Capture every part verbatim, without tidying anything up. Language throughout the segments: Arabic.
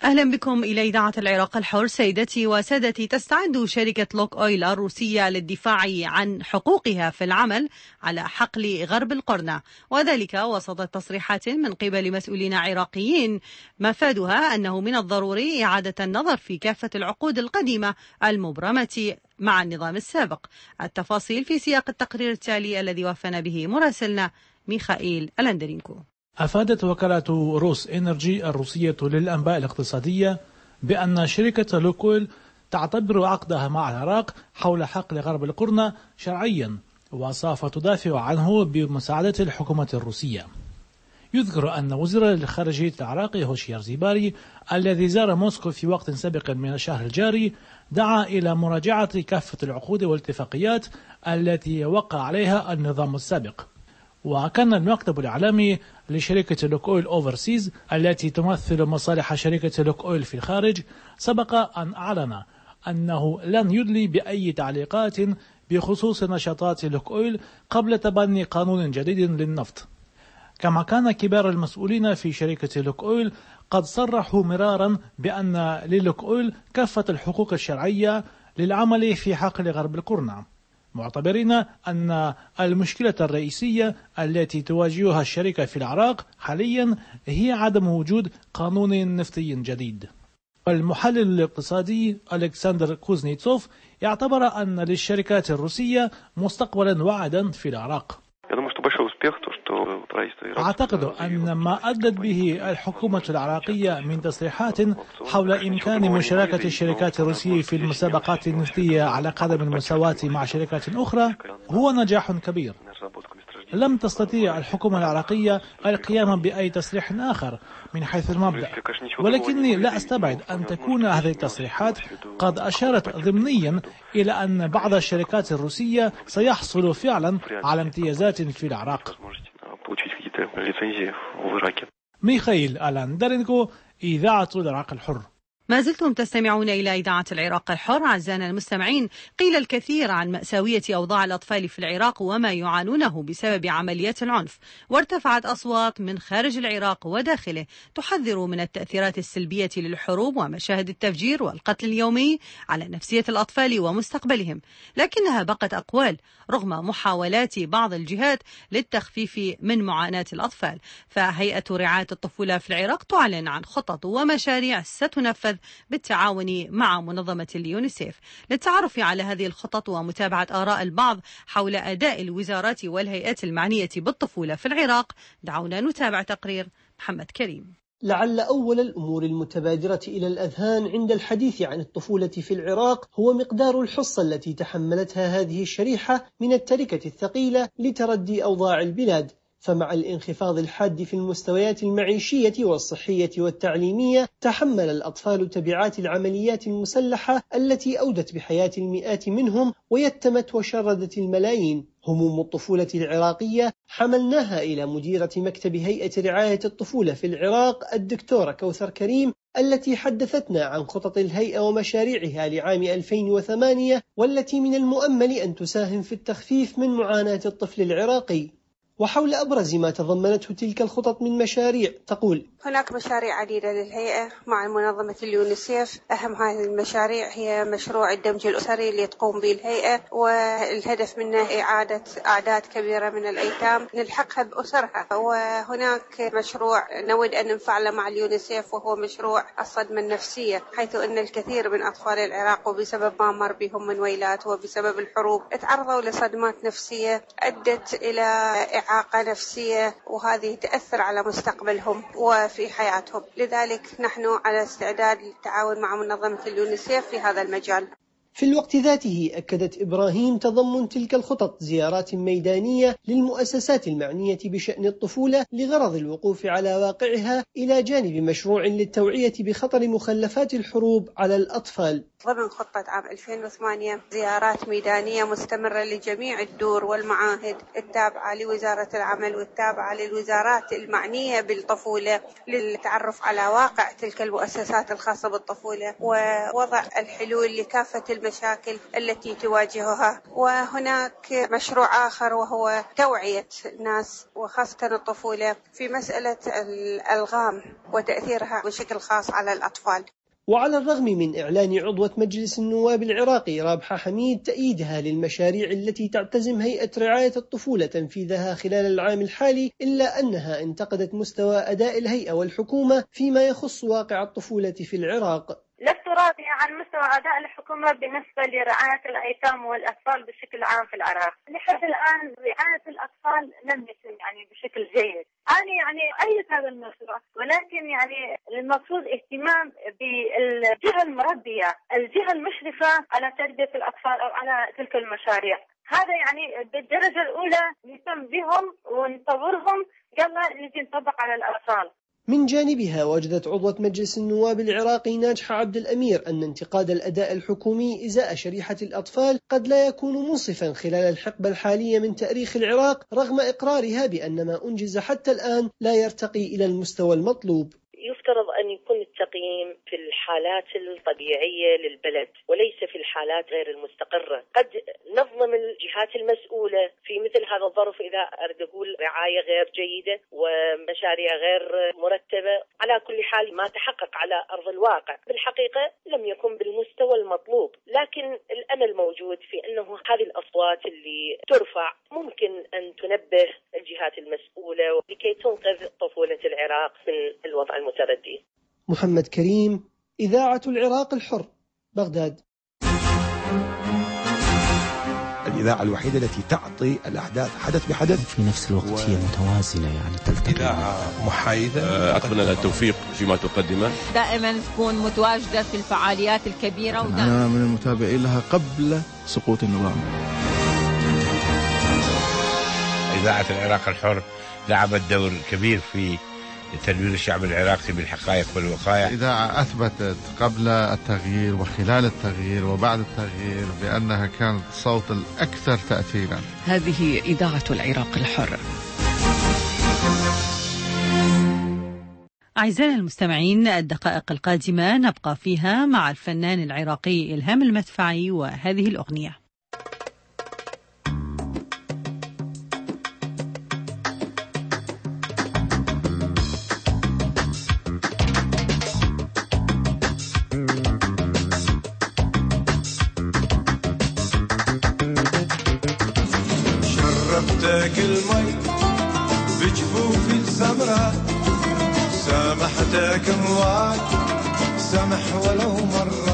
أهلا بكم إلى إذاعة العراق الحر. سيدتي وسادتي، تستعد شركة لوك أويل الروسية للدفاع عن حقوقها في العمل على حقل غرب القرنة، وذلك وسط تصريحات من قبل مسؤولين عراقيين مفادها أنه من الضروري إعادة النظر في كافة العقود القديمة المبرمة مع النظام السابق. التفاصيل في سياق التقرير التالي الذي وفانا به مراسلنا ميخائيل ألندرينكو. أفادت وكالة روس إنرجي الروسية للأنباء الاقتصادية بأن شركة لوكويل تعتبر عقدها مع العراق حول حقل غرب القرنة شرعيا، وسوف تدافع عنه بمساعدة الحكومة الروسية. يذكر أن وزير الخارجية العراقي هوشيار زيباري الذي زار موسكو في وقت سابق من الشهر الجاري دعا إلى مراجعة كافة العقود والاتفاقيات التي وقع عليها النظام السابق. وكان المكتب الإعلامي لشركة لوك أويل أوفرسيز التي تمثل مصالح شركة لوك أويل في الخارج سبق أن أعلن أنه لن يدلي بأي تعليقات بخصوص نشاطات لوك أويل قبل تبني قانون جديد للنفط. كما كان كبار المسؤولين في شركة لوك أويل قد صرحوا مرارا بأن للوك أويل كافة الحقوق الشرعية للعمل في حقل غرب القرنة، معتبرين أن المشكلة الرئيسية التي تواجهها الشركة في العراق حاليا هي عدم وجود قانون نفطي جديد. المحلل الاقتصادي ألكسندر كوزنيتسوف يعتبر أن للشركات الروسية مستقبلا واعدا في العراق. أعتقد أن ما أدت به الحكومة العراقية من تصريحات حول إمكان مشاركة الشركات الروسية في المسابقات النفطية على قدم المساواة مع شركات أخرى هو نجاح كبير. لم تستطيع الحكومة العراقية القيام بأي تصريح آخر من حيث المبدأ، ولكني لا أستبعد أن تكون هذه التصريحات قد أشارت ضمنيا إلى أن بعض الشركات الروسية سيحصل فعلا على امتيازات في العراق. ميخائيل ألندرينكو، إذاعة العراق الحر. ما زلتم تستمعون إلى إذاعة العراق الحر. أعزائنا المستمعين، قيل الكثير عن مأساوية أوضاع الأطفال في العراق وما يعانونه بسبب عمليات العنف، وارتفعت أصوات من خارج العراق وداخله تحذر من التأثيرات السلبية للحروب ومشاهد التفجير والقتل اليومي على نفسية الأطفال ومستقبلهم، لكنها بقت أقوال رغم محاولات بعض الجهات للتخفيف من معاناة الأطفال. فهيئة رعاية الطفولة في العراق تعلن عن خطط ومشاريع ستنفذ بالتعاون مع منظمة اليونيسيف. للتعرف على هذه الخطط ومتابعة آراء البعض حول أداء الوزارات والهيئات المعنية بالطفولة في العراق، دعونا نتابع تقرير محمد كريم. لعل أول الأمور المتبادرة إلى الأذهان عند الحديث عن الطفولة في العراق هو مقدار الحصة التي تحملتها هذه الشريحة من التركة الثقيلة لتردي أوضاع البلاد. فمع الانخفاض الحاد في المستويات المعيشية والصحية والتعليمية، تحمل الأطفال تبعات العمليات المسلحة التي أودت بحياة المئات منهم ويتمت وشردت الملايين. هموم الطفولة العراقية حملناها إلى مديرة مكتب هيئة رعاية الطفولة في العراق الدكتورة كوثر كريم، التي حدثتنا عن خطط الهيئة ومشاريعها لعام ألفين وثمانية، والتي من المؤمل أن تساهم في التخفيف من معاناة الطفل العراقي. وحول أبرز ما تضمنته تلك الخطط من مشاريع تقول: هناك مشاريع عديدة للهيئة مع منظمة اليونيسيف. أهم هذه المشاريع هي مشروع الدمج الأسري اللي تقوم به الهيئة، والهدف منه إعادة أعداد كبيرة من الأيتام نلحقها بأسرها. وهناك مشروع نود أن نفعله مع اليونيسيف وهو مشروع الصدمة النفسية، حيث أن الكثير من أطفال العراق وبسبب ما مر بهم من ويلات وبسبب الحروب تعرضوا لصدمات نفسية أدت إلى إعاقة نفسية، وهذه تأثر على مستقبلهم وفي حياتهم. لذلك نحن على استعداد للتعاون مع منظمة اليونيسيف في هذا المجال. في الوقت ذاته أكدت إبراهيم تضمن تلك الخطط زيارات ميدانية للمؤسسات المعنية بشأن الطفولة لغرض الوقوف على واقعها، إلى جانب مشروع للتوعية بخطر مخلفات الحروب على الأطفال. ضمن خطة عام ألفين وثمانية زيارات ميدانية مستمرة لجميع الدور والمعاهد التابعة لوزارة العمل والتابعة للوزارات المعنية بالطفولة للتعرف على واقع تلك المؤسسات الخاصة بالطفولة ووضع الحلول لكافة المشاكل التي تواجهها. وهناك مشروع آخر وهو توعية الناس وخاصة الطفولة في مسألة الألغام وتأثيرها بشكل خاص على الأطفال. وعلى الرغم من إعلان عضوة مجلس النواب العراقي رابحة حميد تأييدها للمشاريع التي تعتزم هيئة رعاية الطفولة تنفيذها خلال العام الحالي، إلا أنها انتقدت مستوى أداء الهيئة والحكومة فيما يخص واقع الطفولة في العراق. لست راضية عن مستوى أداء الحكومة بالنسبة لرعاية الأيتام والأطفال بشكل عام في العراق. لحد الآن رعاية الأطفال لم يتم يعني بشكل جيد. أنا يعني أيد هذا المشروع، ولكن يعني المفروض اهتمام بالجهة المربية، الجهة المشرفة على تربية الأطفال أو على تلك المشاريع. هذا يعني بالدرجة الأولى نهتم بهم ونطورهم قبل نجي نطبق على الأطفال. من جانبها وجدت عضوة مجلس النواب العراقي ناجحة عبد الأمير أن انتقاد الأداء الحكومي إزاء شريحة الأطفال قد لا يكون منصفا خلال الحقبة الحالية من تاريخ العراق، رغم إقرارها بأن ما أنجز حتى الآن لا يرتقي إلى المستوى المطلوب. يفترض أن يكون التقييم في الحالات الطبيعية للبلد وليس في الحالات غير المستقرة. قد نظلم الجهات المسؤولة في مثل هذا الظرف إذا أريد أقول رعاية غير جيدة ومشاريع غير مرتبة. على كل حال ما تحقق على أرض الواقع بالحقيقة لم يكن بالمستوى المطلوب، لكن الأمل موجود في أنه هذه الأصوات اللي ترفع ممكن أن تنبه الجهات المسؤولة لكي تنقذ طفولة العراق من الوضع المتردي. محمد كريم، إذاعة العراق الحر، بغداد. الإذاعة الوحيدة التي تعطي الأحداث حدث بحدث في نفس الوقت و... هي متوازنة، يعني تلتقي. إذاعة محايدة. أتمنى لها التوفيق فيما تقدمه، دائما تكون متواجدة في الفعاليات الكبيرة. أنا من المتابعين لها قبل سقوط النظام. إذاعة العراق الحر لعبت دور كبير في تنوير الشعب العراقي بالحقائق والوقائع. إذاعة أثبتت قبل التغيير وخلال التغيير وبعد التغيير بأنها كانت الصوت الأكثر تأثيرا. هذه إذاعة العراق الحر. أعزائنا المستمعين، الدقائق القادمة نبقى فيها مع الفنان العراقي إلهام المدفعي وهذه الأغنية. شربتك المي بجفوفي السمراء، سامحتك هواي سمح ولو مرة.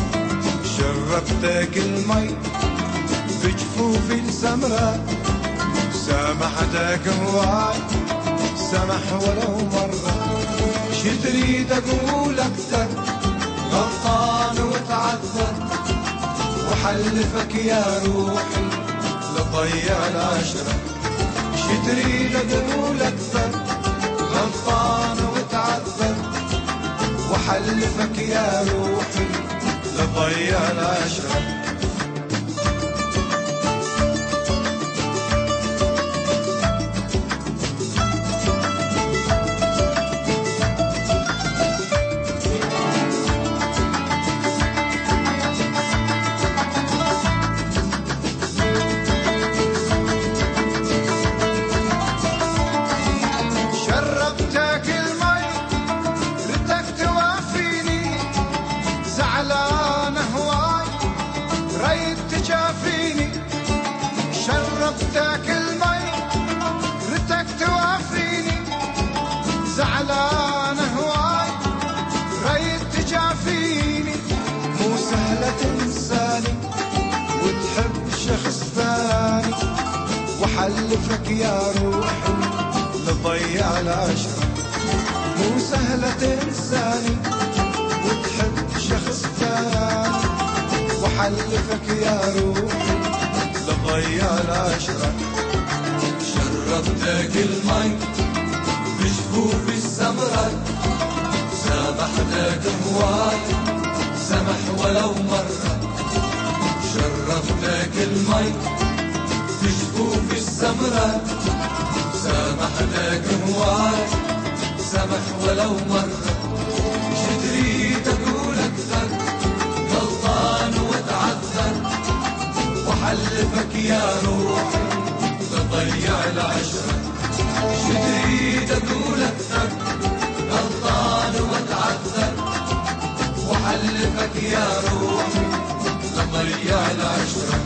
شربتك المي بجفوفي السمراء، سامحتك هواي سمح ولو مرة. شي تريد أقول أكثر، غلطان وتعذر وحلفك يا روحي لضيع العشرة. شي تريد أقول أكثر، غلطان وتعذر وحلفك يا روحي لضيع العشرة. حلفك يا روحي لضيع العشرة. مو سهلة تنساني وتحب شخص ثاني، وحلفك يا روحي لضيع العشرة. شربتك المي بجفوف السمرة، سامحتك هواي سمح سامح ولو مرة، شربتك المي بجفوف السمرة، سامحتك هواي سامح ولو مرة، شتريت أقول أكثر غلطان وأتعذر، وحلفك يا روحي لضيع العشرة، شتريت أقول أكثر غلطان وأتعذر، وحلفك يا روحي لضيع العشرة.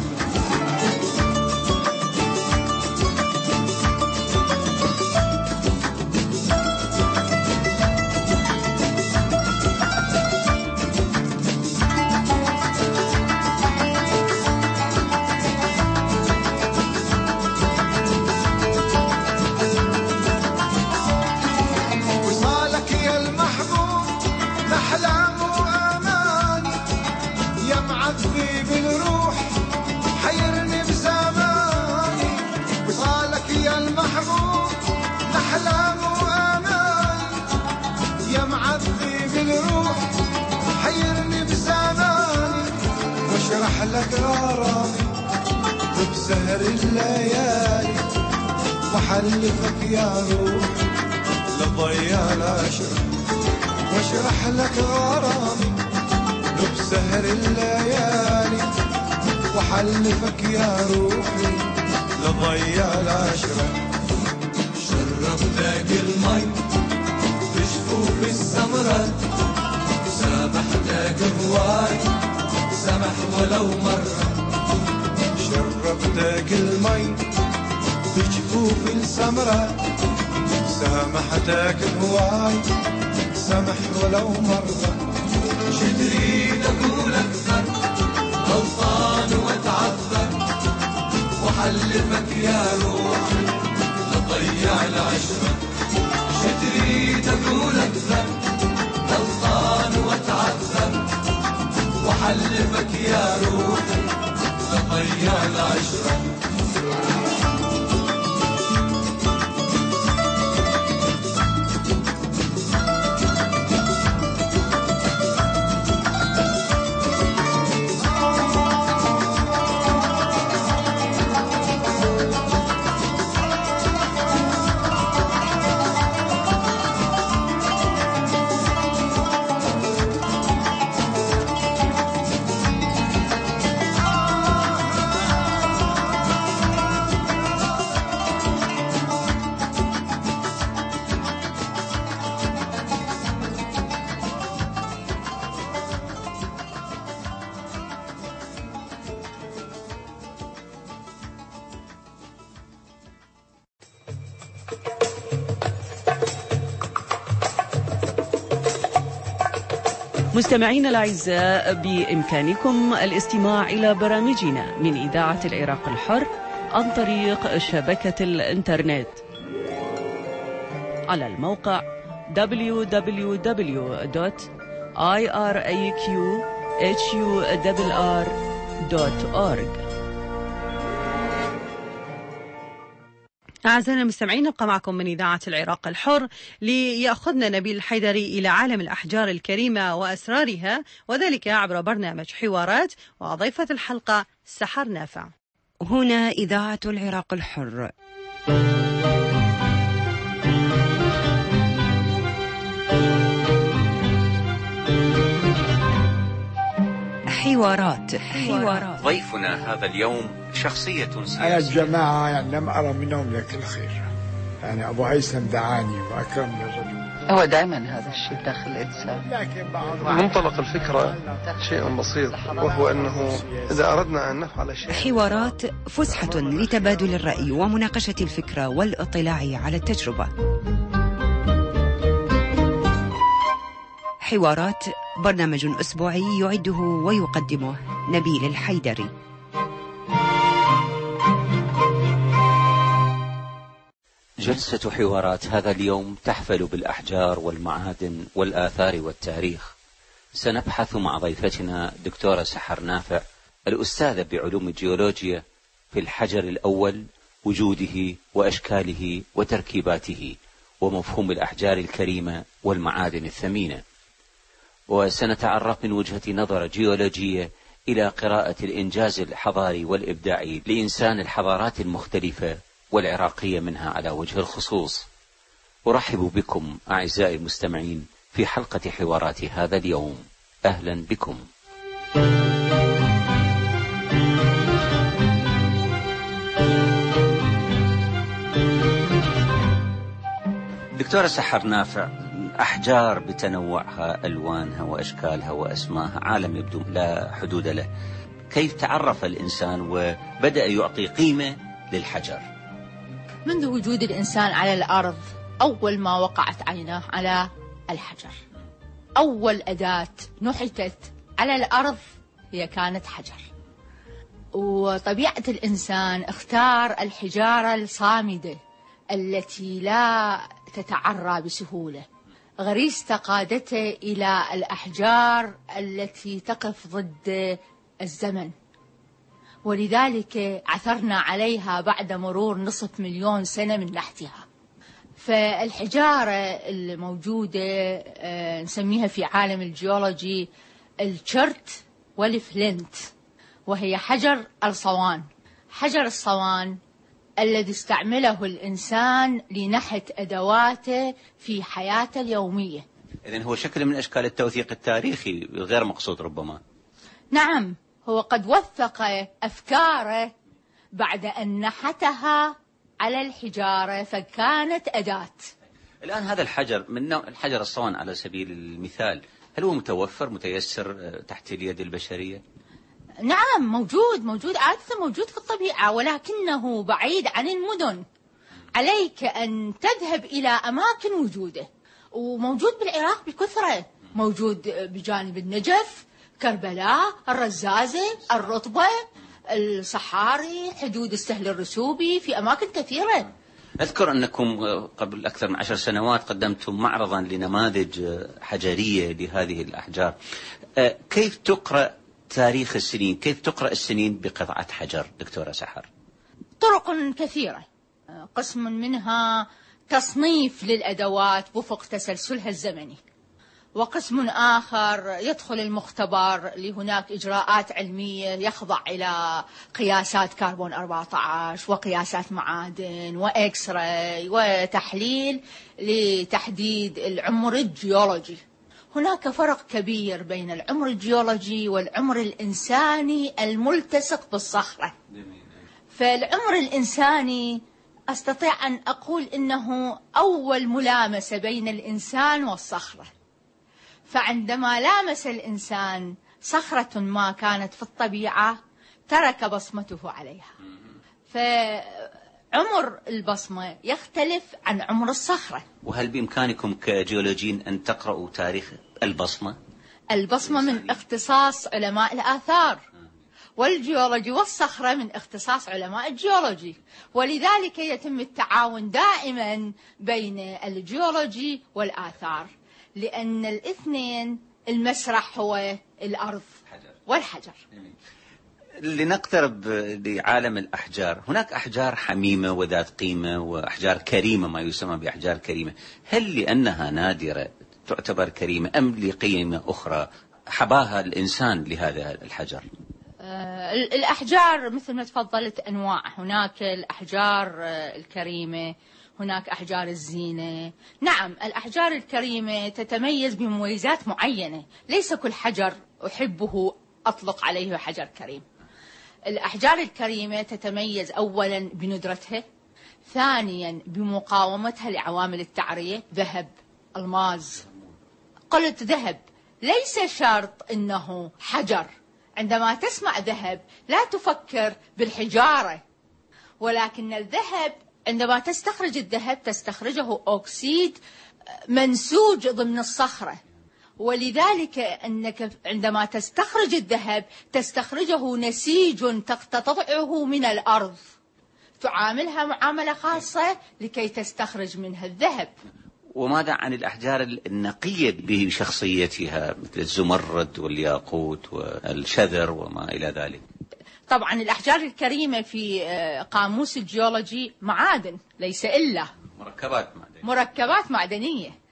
لك غرامي وبسهر الليالي، وحلفك يا روحي لضيع العشرة، واشرح لك غرامي وبسهر الليالي، وحلفك يا روحي لضيع العشرة. شربتك المي بجفوف السمرة، سامحتك هواي سامح ولو مرة، شربتك المي بجفوف السمرة، سامحتك هواي سامح ولو مرة، شتريد أقول أكثر غلطان وأتعذر، وحلفك يا روحي لضيع العشرة، شتريد أقول أكثر غلطان وأتعذر، وحلفك يا روحي لضيع العشرة. مستمعينا الأعزاء، بإمكانكم الاستماع إلى برامجنا من إذاعة العراق الحر عن طريق شبكة الإنترنت على الموقع دبليو دبليو دبليو دوت آي آر إيه كيو إتش يو آر آر دوت أورج. أعزائنا المستمعين، نبقى معكم من إذاعة العراق الحر ليأخذنا نبيل الحيدري إلى عالم الأحجار الكريمة وأسرارها، وذلك عبر برنامج حوارات، وضيفة الحلقة سحر نافع. هنا إذاعة العراق الحر. حوارات. حوارات. ضيفنا هذا اليوم شخصية سياسية. أنا الجماعة يعني لم أرى منهم لك الخير، يعني أبو هيثم دعاني وأكرمني الرجل. هو دائما هذا الشيء داخل الإنسان. منطلق الفكرة شيء بسيط، وهو أنه إذا أردنا أن نفعل شيء. حوارات فسحة لتبادل الرأي ومناقشة الفكرة والاطلاع على التجربة. حوارات برنامج أسبوعي يعده ويقدمه نبيل الحيدري. جلسة حوارات هذا اليوم تحفل بالأحجار والمعادن والآثار والتاريخ. سنبحث مع ضيفتنا دكتورة سحر نافع، الأستاذة بعلوم الجيولوجيا، في الحجر الأول، وجوده وأشكاله وتركيباته، ومفهوم الأحجار الكريمة والمعادن الثمينة. وسنتعرف من وجهة نظر جيولوجية إلى قراءة الإنجاز الحضاري والإبداعي لإنسان الحضارات المختلفة والعراقية منها على وجه الخصوص. أرحب بكم أعزائي المستمعين في حلقة حوارات هذا اليوم. أهلا بكم. دكتورة سحر نافع، أحجار بتنوعها، ألوانها وأشكالها وأسمائها، عالم يبدو لا حدود له. كيف تعرف الإنسان وبدأ يعطي قيمة للحجر؟ منذ وجود الإنسان على الأرض أول ما وقعت عينه على الحجر. أول أداة نحتت على الأرض هي كانت حجر. وطبيعة الإنسان اختار الحجارة الصامدة التي لا تتعرى بسهولة. غريزته قادته إلى الأحجار التي تقف ضد الزمن، ولذلك عثرنا عليها بعد مرور نصف مليون سنة من نحتها. فالحجارة الموجودة نسميها في عالم الجيولوجي الشرت والفلنت، وهي حجر الصوان. حجر الصوان الذي استعمله الإنسان لنحت أدواته في حياته اليومية. إذن هو شكل من أشكال التوثيق التاريخي غير مقصود ربما. نعم، هو قد وثق أفكاره بعد أن نحتها على الحجارة فكانت أداة. الآن هذا الحجر من نوع الحجر الصوان على سبيل المثال، هل هو متوفر متيسر تحت اليد البشرية؟ نعم، موجود موجود عادة موجود في الطبيعة، ولكنه بعيد عن المدن. عليك أن تذهب إلى أماكن وجوده، وموجود بالعراق بكثرة. موجود بجانب النجف، كربلاء، الرزازة، الرطبة، الصحاري، حدود السهل الرسوبي، في أماكن كثيرة. أذكر أنكم قبل أكثر من عشر سنوات قدمتم معرضا لنماذج حجرية لهذه الأحجار. كيف تقرأ تاريخ السنين؟ كيف تقرأ السنين بقطعة حجر دكتورة سحر؟ طرق كثيرة. قسم منها تصنيف للأدوات وفق تسلسلها الزمني، وقسم آخر يدخل المختبر لهناك إجراءات علمية يخضع إلى قياسات كربون أربعة عشر وقياسات معادن وإكس راي وتحليل لتحديد العمر الجيولوجي. هناك فرق كبير بين العمر الجيولوجي والعمر الإنساني الملتصق بالصخرة. فالعمر الإنساني أستطيع أن أقول إنه أول ملامسة بين الإنسان والصخرة. فعندما لامس الإنسان صخرة ما كانت في الطبيعة ترك بصمته عليها. فعمر البصمة يختلف عن عمر الصخرة. وهل بإمكانكم كجيولوجيين أن تقرأوا تاريخ البصمة؟ البصمة من اختصاص علماء الآثار، والجيولوجي والصخرة من اختصاص علماء الجيولوجي، ولذلك يتم التعاون دائما بين الجيولوجي والآثار، لأن الاثنين المسرح هو الأرض والحجر. لنقترب لعالم الأحجار، هناك أحجار حميمة وذات قيمة وأحجار كريمة ما يسمى بأحجار كريمة. هل لأنها نادرة تعتبر كريمة أم لقيمة أخرى حباها الإنسان لهذا الحجر؟ الأحجار مثل ما تفضلت أنواع. هناك الأحجار الكريمة، هناك أحجار الزينة. نعم، الأحجار الكريمة تتميز بمميزات معينة. ليس كل حجر أحبه أطلق عليه حجر كريم. الأحجار الكريمة تتميز أولا بندرتها، ثانيا بمقاومتها لعوامل التعرية، ذهب، الماس. قلت ذهب، ليس شرط أنه حجر. عندما تسمع ذهب لا تفكر بالحجارة، ولكن الذهب عندما تستخرج الذهب تستخرجه أكسيد منسوج ضمن الصخرة، ولذلك أنك عندما تستخرج الذهب تستخرجه نسيج تقتطعه من الأرض، تعاملها معاملة خاصة لكي تستخرج منها الذهب. وماذا عن الأحجار النقية بشخصيتها مثل الزمرد والياقوت والشذر وما إلى ذلك؟ طبعا الأحجار الكريمة في قاموس الجيولوجي معادن، ليس إلا مركبات معدنية. مركبات معدنية.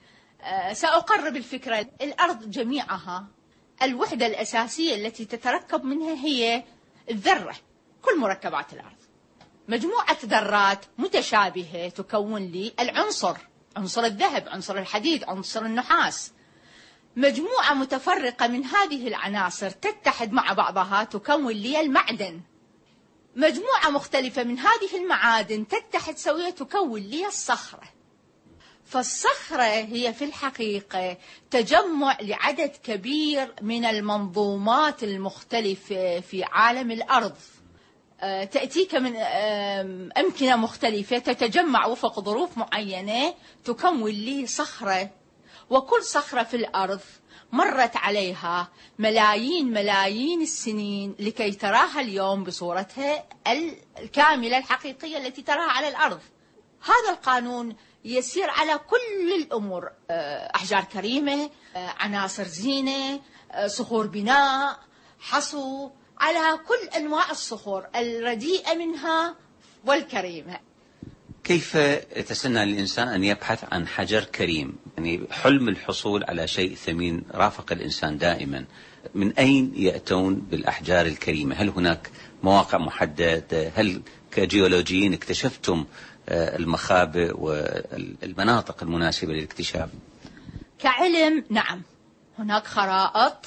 سأقرب الفكرة. الأرض جميعها الوحدة الأساسية التي تتركب منها هي الذرة، كل مركبات الأرض مجموعة ذرات متشابهة تكون لي العنصر، عنصر الذهب، عنصر الحديد، عنصر النحاس. مجموعة متفرقة من هذه العناصر تتحد مع بعضها تكون لي المعدن. مجموعة مختلفة من هذه المعادن تتحد سوية تكون لي الصخرة. فالصخرة هي في الحقيقة تجمع لعدد كبير من المنظومات المختلفة في عالم الأرض، تأتيك من أمكنة مختلفة تتجمع وفق ظروف معينة تكون لي صخرة. وكل صخرة في الأرض مرت عليها ملايين ملايين السنين لكي تراها اليوم بصورتها الكاملة الحقيقية التي تراها على الأرض. هذا القانون يسير على كل الأمور، أحجار كريمة، عناصر زينة، صخور بناء، حصو، على كل أنواع الصخور الرديئة منها والكريمة. كيف يتسنى للإنسان أن يبحث عن حجر كريم؟ يعني حلم الحصول على شيء ثمين رافق الإنسان دائما. من أين يأتون بالأحجار الكريمة؟ هل هناك مواقع محددة؟ هل كجيولوجيين اكتشفتم المخابئ والمناطق المناسبة للاكتشاف؟ كعلم نعم، هناك خرائط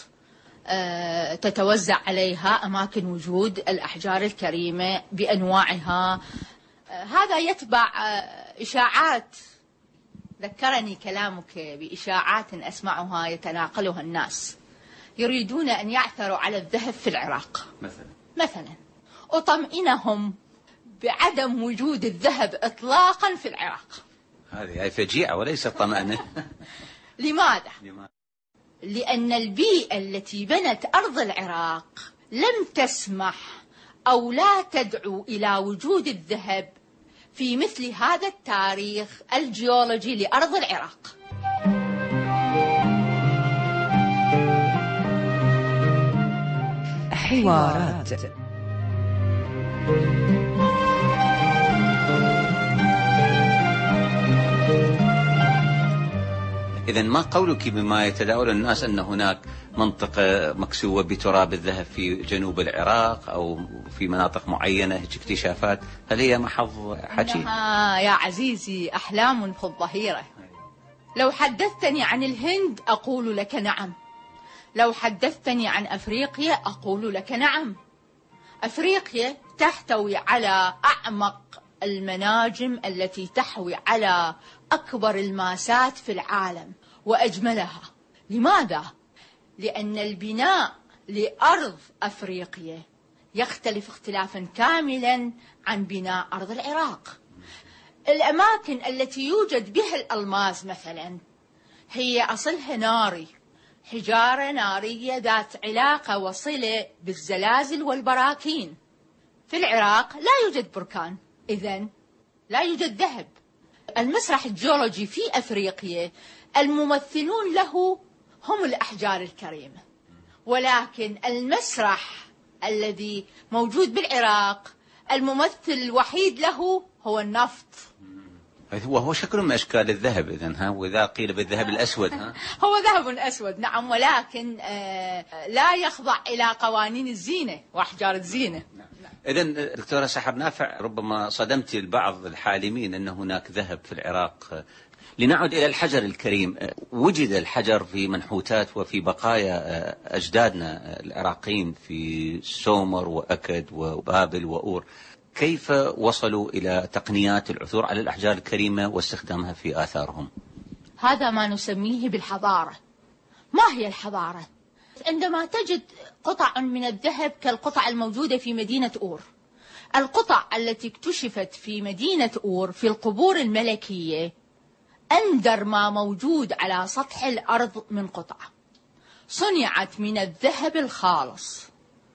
تتوزع عليها أماكن وجود الأحجار الكريمة بأنواعها. هذا يتبع إشاعات، ذكرني كلامك بإشاعات أسمعها يتناقلها الناس، يريدون أن يعثروا على الذهب في العراق مثلا مثلا أطمئنهم بعدم وجود الذهب إطلاقا في العراق. هذه فجيعة وليس طمأنة. لماذا؟ لأن البيئة التي بنت أرض العراق لم تسمح أو لا تدعو إلى وجود الذهب في مثل هذا التاريخ الجيولوجي لأرض العراق. حوارات. إذن ما قولك بما يتداول الناس أن هناك منطقة مكسوة بتراب الذهب في جنوب العراق أو في مناطق معينة، هيك اكتشافات، هل هي محض حكي؟ يا عزيزي أحلام في الظهيرة. لو حدثتني عن الهند أقول لك نعم، لو حدثتني عن أفريقيا أقول لك نعم. أفريقيا تحتوي على أعمق المناجم التي تحوي على أكبر الماسات في العالم وأجملها. لماذا؟ لأن البناء لأرض أفريقيا يختلف اختلافا كاملا عن بناء أرض العراق. الأماكن التي يوجد بها الألماس مثلا هي أصلها ناري، حجارة نارية ذات علاقة وصلة بالزلازل والبراكين. في العراق لا يوجد بركان، إذن لا يوجد ذهب. المسرح الجيولوجي في أفريقيا الممثلون له هم الأحجار الكريمة، ولكن المسرح الذي موجود بالعراق الممثل الوحيد له هو النفط، وهو شكل من أشكال الذهب. إذن ها، وإذا قيل بالذهب الأسود ها هو ذهب أسود نعم، ولكن آه لا يخضع إلى قوانين الزينة وأحجار الزينة. إذن دكتورة سحر نافع، ربما صدمت البعض الحالمين أن هناك ذهب في العراق. لنعد إلى الحجر الكريم. وجد الحجر في منحوتات وفي بقايا أجدادنا العراقيين في سومر وأكد وبابل وأور. كيف وصلوا إلى تقنيات العثور على الأحجار الكريمة واستخدامها في آثارهم؟ هذا ما نسميه بالحضارة. ما هي الحضارة؟ عندما تجد قطع من الذهب كالقطع الموجودة في مدينة أور. القطع التي اكتشفت في مدينة أور في القبور الملكية أندر ما موجود على سطح الأرض من قطع صنعت من الذهب الخالص.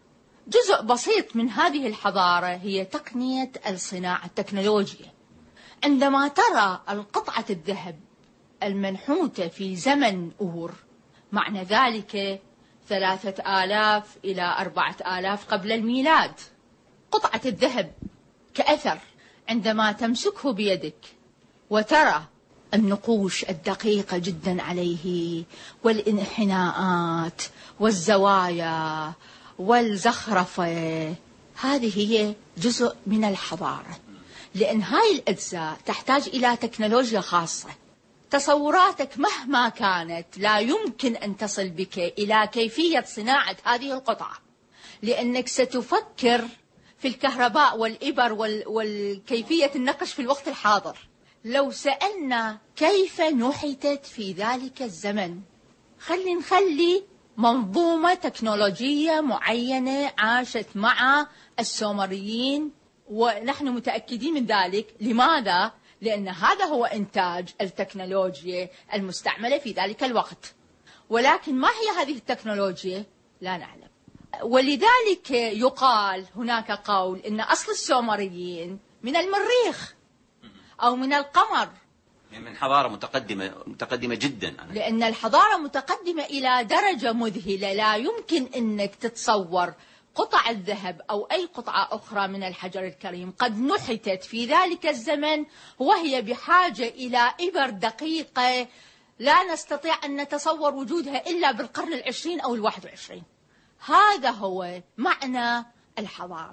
جزء بسيط من هذه الحضارة هي تقنية الصناعة التكنولوجيا. عندما ترى القطعة الذهب المنحوتة في زمن أور، معنى ذلك ثلاثة آلاف إلى أربعة آلاف قبل الميلاد. قطعة الذهب كأثر عندما تمسكه بيدك وترى النقوش الدقيقة جدا عليه والانحناءات والزوايا والزخرفة، هذه هي جزء من الحضارة، لأن هاي الأجزاء تحتاج إلى تكنولوجيا خاصة. تصوراتك مهما كانت لا يمكن أن تصل بك إلى كيفية صناعة هذه القطعة، لأنك ستفكر في الكهرباء والإبر والكيفية النقش في الوقت الحاضر. لو سألنا كيف نحتت في ذلك الزمن، خلي نخلي منظومة تكنولوجية معينة عاشت مع السومريين، ونحن متأكدين من ذلك. لماذا؟ لأن هذا هو إنتاج التكنولوجيا المستعملة في ذلك الوقت، ولكن ما هي هذه التكنولوجيا؟ لا نعلم. ولذلك يقال هناك قول إن أصل السومريين من المريخ أو من القمر، من حضارة متقدمة متقدمة جدا، لأن الحضارة متقدمة إلى درجة مذهلة. لا يمكن أنك تتصور قطع الذهب أو أي قطعة أخرى من الحجر الكريم قد نحتت في ذلك الزمن وهي بحاجة إلى إبر دقيقة لا نستطيع أن نتصور وجودها إلا بالقرن العشرين أو الواحد والعشرين. هذا هو معنى الحضارة.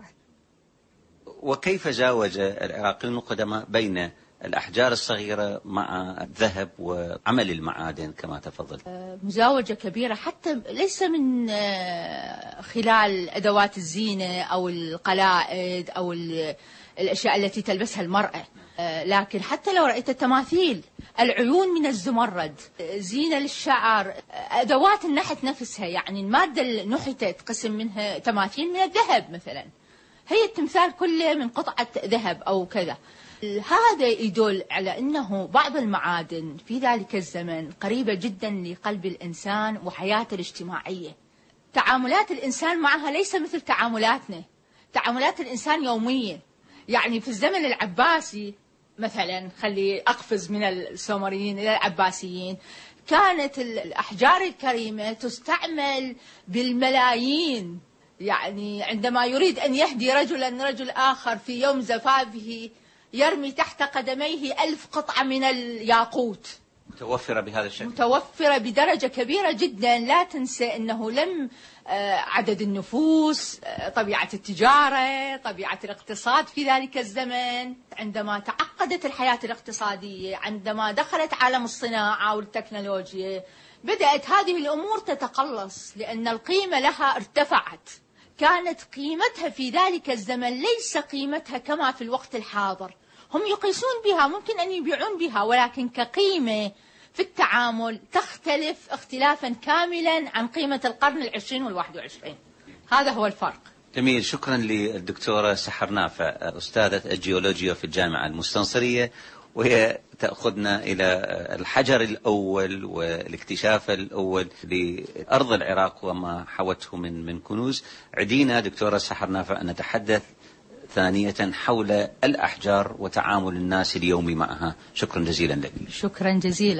وكيف زاوج العراقيون القدماء بين الأحجار الصغيرة مع الذهب وعمل المعادن كما تفضل؟ مزاوجة كبيرة، حتى ليس من خلال أدوات الزينة أو القلائد أو الأشياء التي تلبسها المرأة، لكن حتى لو رأيت التماثيل، العيون من الزمرد، زينة للشعر، أدوات النحت نفسها، يعني المادة اللي نحتت قسم منها تماثيل من الذهب مثلا، هي التمثال كله من قطعة ذهب أو كذا. هذا يدل على أنه بعض المعادن في ذلك الزمن قريبة جدا لقلب الإنسان وحياته الاجتماعية. تعاملات الإنسان معها ليس مثل تعاملاتنا، تعاملات الإنسان يومية. يعني في الزمن العباسي مثلا، خلي أقفز من السومريين إلى العباسيين، كانت الأحجار الكريمة تستعمل بالملايين. يعني عندما يريد أن يهدي رجلا رجل آخر في يوم زفافه يرمي تحت قدميه ألف قطعة من الياقوت، متوفرة بهذا الشكل، متوفرة بدرجة كبيرة جدا. لا تنسى أنه لم عدد النفوس، طبيعة التجارة، طبيعة الاقتصاد في ذلك الزمن، عندما تعقدت الحياة الاقتصادية، عندما دخلت عالم الصناعة والتكنولوجيا، بدأت هذه الأمور تتقلص لأن القيمة لها ارتفعت. كانت قيمتها في ذلك الزمن ليس قيمتها كما في الوقت الحاضر. هم يقيسون بها، ممكن أن يبيعون بها، ولكن كقيمة في التعامل تختلف اختلافا كاملا عن قيمة القرن العشرين والواحد والعشرين. هذا هو الفرق. جميل. شكرا للدكتورة سحر نافع، أستاذة الجيولوجيا في الجامعة المستنصرية، وهي تأخذنا إلى الحجر الأول والاكتشاف الأول لأرض العراق وما حوته من من كنوز. عدينا دكتورة سحر نافع أن نتحدث ثانية حول الأحجار وتعامل الناس اليومي معها. شكرا جزيلا لك. شكرا جزيلا.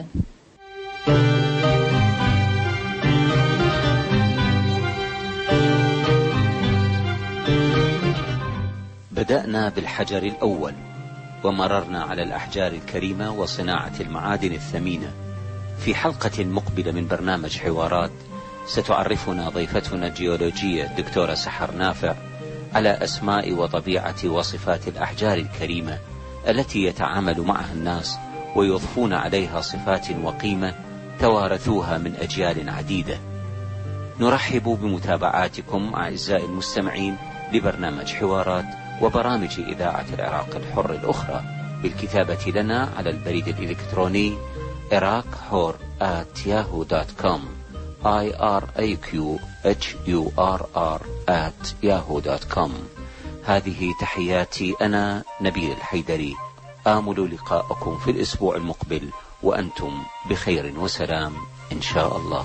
بدأنا بالحجر الأول ومررنا على الأحجار الكريمة وصناعة المعادن الثمينة. في حلقة مقبلة من برنامج حوارات ستعرفنا ضيفتنا الجيولوجية الدكتورة سحر نافع على أسماء وطبيعة وصفات الأحجار الكريمة التي يتعامل معها الناس ويضفون عليها صفات وقيمة توارثوها من أجيال عديدة. نرحب بمتابعاتكم أعزائي المستمعين لبرنامج حوارات وبرامج إذاعة العراق الحر الأخرى بالكتابة لنا على البريد الإلكتروني iraq hur at yahoo dot com I R A Q H U R R at yahoo dot com. هذه تحياتي أنا نبيل الحيدري، آمل لقاءكم في الأسبوع المقبل وأنتم بخير وسلام إن شاء الله.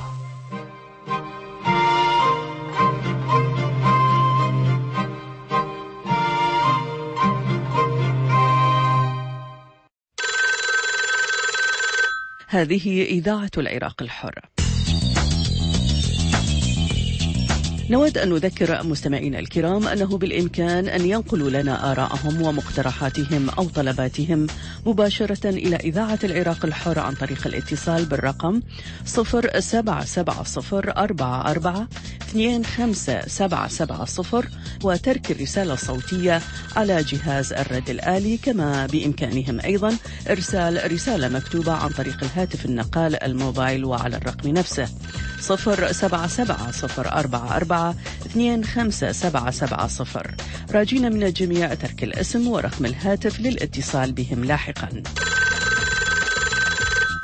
هذه إذاعة العراق الحر. نود أن نذكر مستمعينا الكرام أنه بالإمكان أن ينقلوا لنا آراءهم ومقترحاتهم أو طلباتهم مباشرة إلى إذاعة العراق الحر عن طريق الاتصال بالرقم صفر سبعة سبعة صفر أربعة أربعة اثنين خمسة سبعة سبعة صفر وترك الرسالة الصوتية على جهاز الرد الآلي، كما بإمكانهم أيضا إرسال رسالة مكتوبة عن طريق الهاتف النقال الموبايل وعلى الرقم نفسه صفر سبعة سبعة صفر أربعة أربعة اثنين خمسة سبعة سبعة صفر. راجين من الجميع ترك الاسم ورقم الهاتف للاتصال بهم لاحقا.